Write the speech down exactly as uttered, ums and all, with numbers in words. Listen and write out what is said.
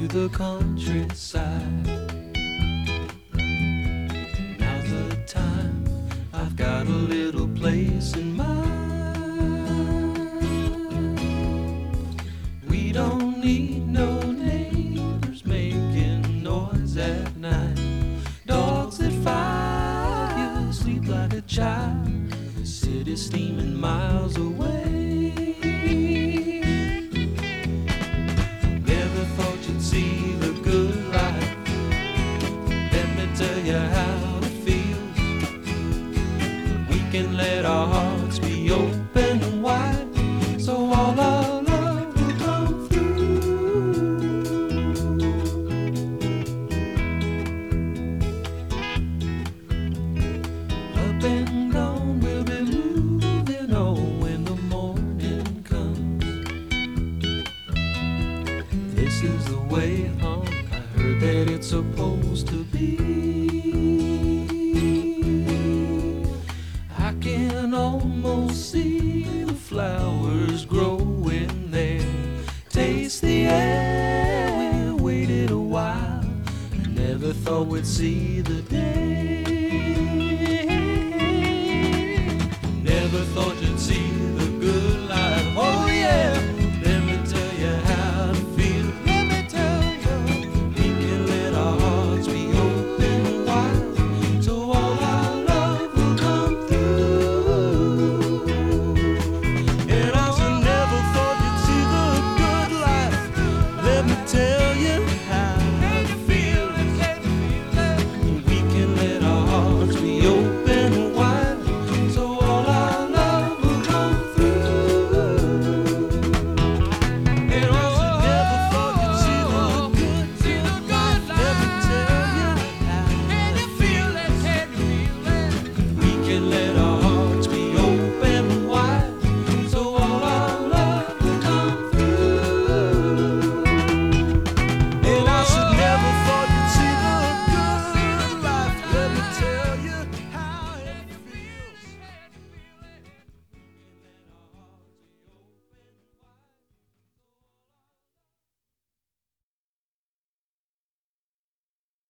the countryside. Now's the time, I've got a little place in mind. We don't need no neighbors making noise at night. Dogs that fire sleep like a child. The city's steaming miles away. Never thought you'd see the good life. Let me tell you how it feels. We can let our hearts be open and wide, so all our love will come through. Up and gone, we'll be moving on when the morning comes. This is the way home, I heard that it's supposed to be. I can almost see the flowers growing there. Taste the air, we waited a while. Never thought we'd see the day. Never thought you'd see